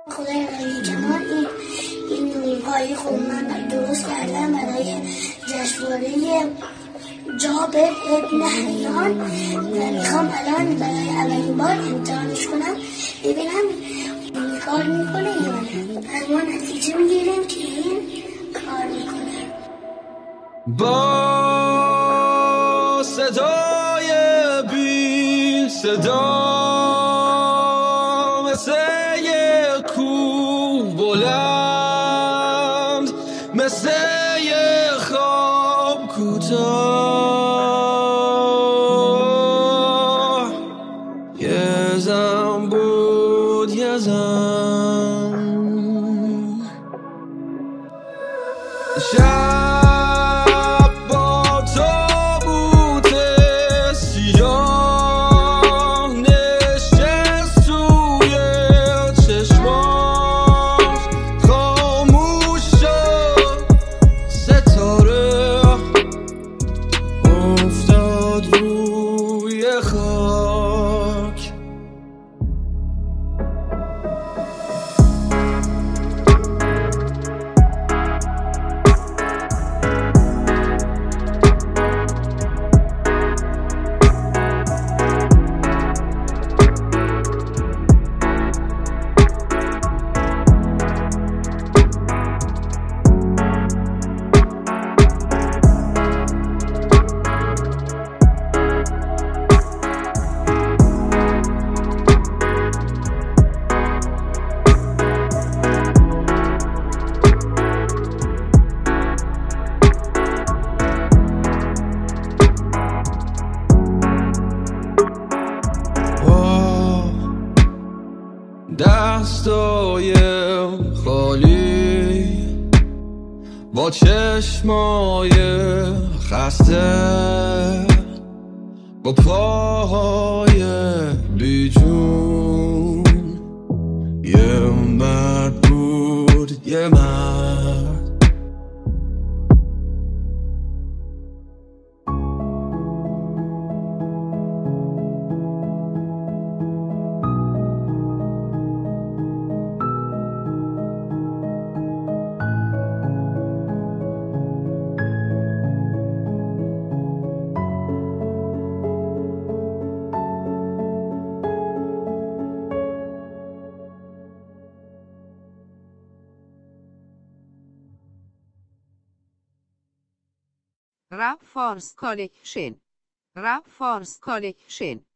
خدای علی جناب این نیم‌های خوب من درست کردم برای جشنواره جابر ابن حیان و میخوام الان برای اولین بار امتحانش کنم ببینم کار میکنه یا نه. از ما نتیجه میگیریم که این کار میکنه. با صدای بی صدا مثل یه کوه بلند، مثل یه خواب کوتاه، یه زن بود یه زن شب با تابوت سیاه نشست توی چشماش، خاموش شد ستاره افتاد روی خاک. دستای خالی با چشمای خسته، با پاهای بیجون، یه مرد بود یه مرد. Rap Force Collection. Rap Force Collection.